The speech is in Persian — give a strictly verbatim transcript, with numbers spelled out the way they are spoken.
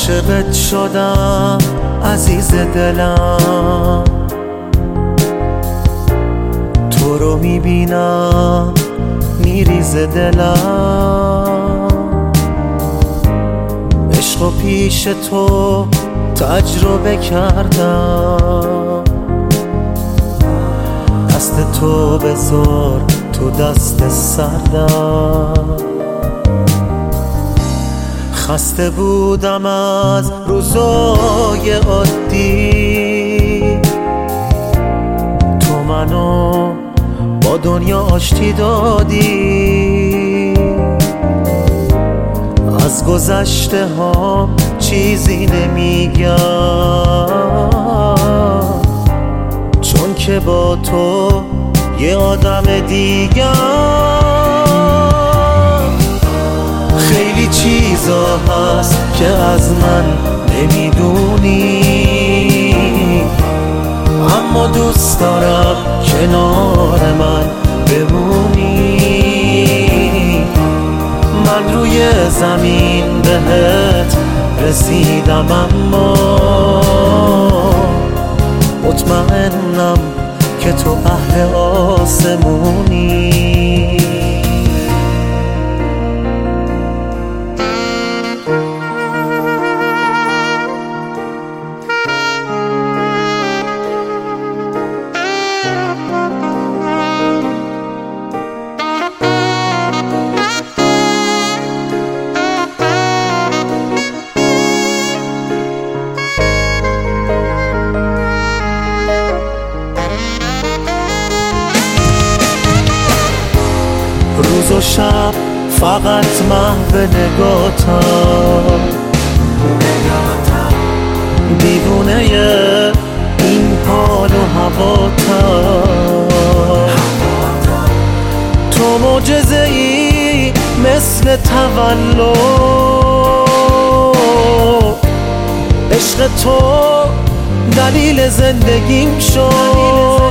عاشقت شدم عزیز دلم، تو رو میبینم میریزه دلم. عشق و پیش تو تجربه کردم، دست تو بذار تو دست سردم. خسته بودم از روزای عادی، تو منو با دنیا آشتی دادی. از گذشته ها چیزی نمیگم، چون که با تو یه آدم دیگم. خیلی چیزا هست که از من نمیدونی، اما دوست دارم کنار من بمونی. من روی زمین بهت رسیدم، اما مطمئنم که تو اهل آسمونی. روز و شب فقط محو نگاتم، دیوونه این حال و هواتم. تو معجزه ای مثل تولد، عشق تو دلیل زندگیم شد.